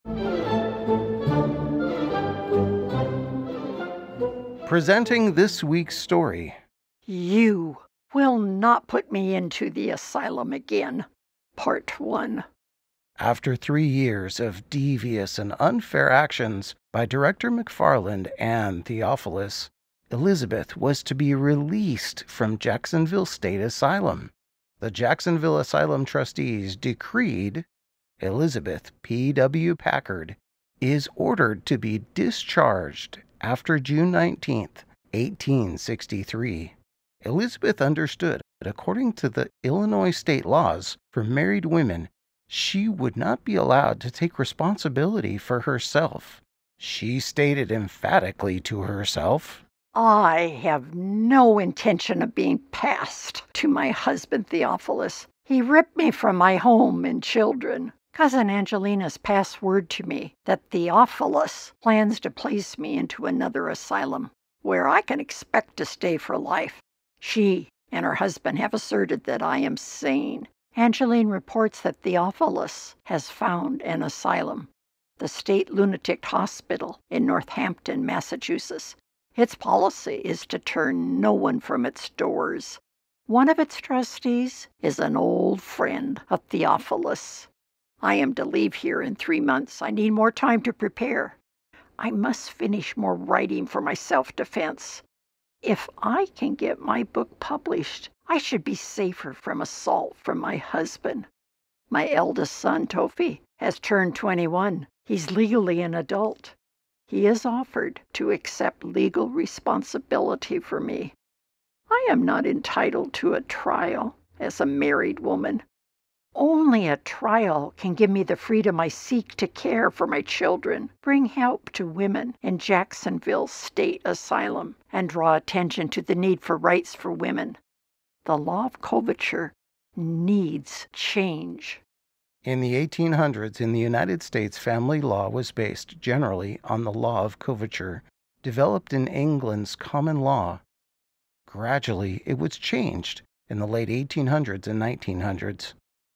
Presenting this week's story. You will not put me into the asylum again. Part 1. After 3 years of devious and unfair actions by Director McFarland and Theophilus, Elizabeth was to be released from Jacksonville State Asylum. The Jacksonville Asylum trustees decreed Elizabeth P.W. Packard is ordered to be discharged after June 19, 1863. Elizabeth understood that according to the Illinois state laws for married women, she would not be allowed to take responsibility for herself. She stated emphatically to herself, I have no intention of being passed to my husband Theophilus. He ripped me from my home and children. Cousin Angelina's passed word to me that Theophilus plans to place me into another asylum where I can expect to stay for life. She and her husband have asserted that I am sane. Angeline reports that Theophilus has found an asylum, the State Lunatic Hospital in Northampton, Massachusetts. Its policy is to turn no one from its doors. One of its trustees is an old friend of Theophilus. I am to leave here in 3 months. I need more time to prepare. I must finish more writing for my self-defense. If I can get my book published, I should be safer from assault from my husband. My eldest son, Tofi, has turned 21. He's legally an adult. He has offered to accept legal responsibility for me. I am not entitled to a trial as a married woman. Only a trial can give me the freedom I seek to care for my children, bring help to women in Jacksonville State Asylum, and draw attention to the need for rights for women. The law of coverture needs change. In the 1800s in the United States, family law was based generally on the law of coverture, developed in England's common law. Gradually, it was changed in the late 1800s and 1900s.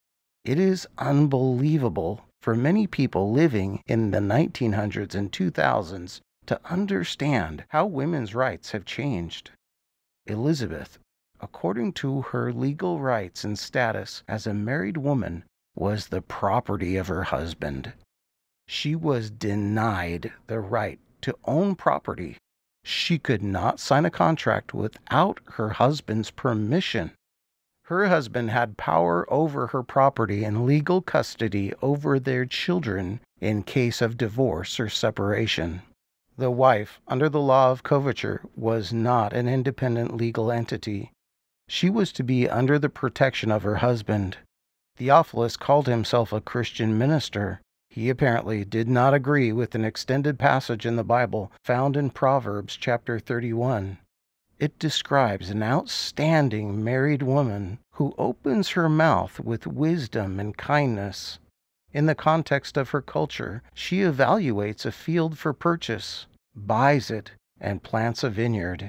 It is unbelievable for many people living in the 1900s and 2000s to understand how women's rights have changed. Elizabeth, according to her legal rights and status as a married woman, was the property of her husband. She was denied the right to own property. She could not sign a contract without her husband's permission. Her husband had power over her property and legal custody over their children in case of divorce or separation. The wife, under the law of coverture, was not an independent legal entity. She was to be under the protection of her husband. Theophilus called himself a Christian minister. He apparently did not agree with an extended passage in the Bible found in Proverbs chapter 31. It describes an outstanding married woman who opens her mouth with wisdom and kindness. In the context of her culture, she evaluates a field for purchase, buys it, and plants a vineyard.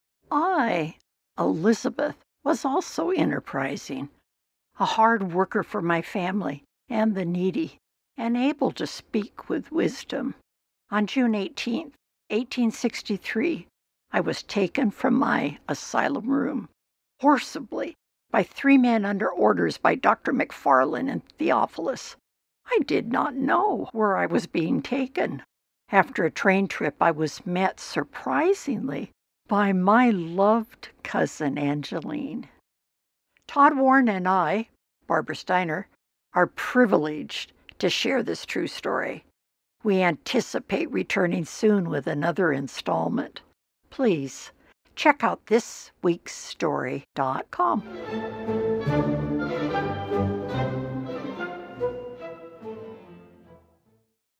I, Elizabeth, was also enterprising, a hard worker for my family and the needy, and able to speak with wisdom. On June 18, 1863, I was taken from my asylum room, forcibly, by 3 men under orders by Dr. McFarland and Theophilus. I did not know where I was being taken. After a train trip, I was met, surprisingly, by my loved cousin Angeline. Todd Warren and I, Barbara Steiner, are privileged to share this true story. We anticipate returning soon with another installment. Please check out thisweeksstory.com.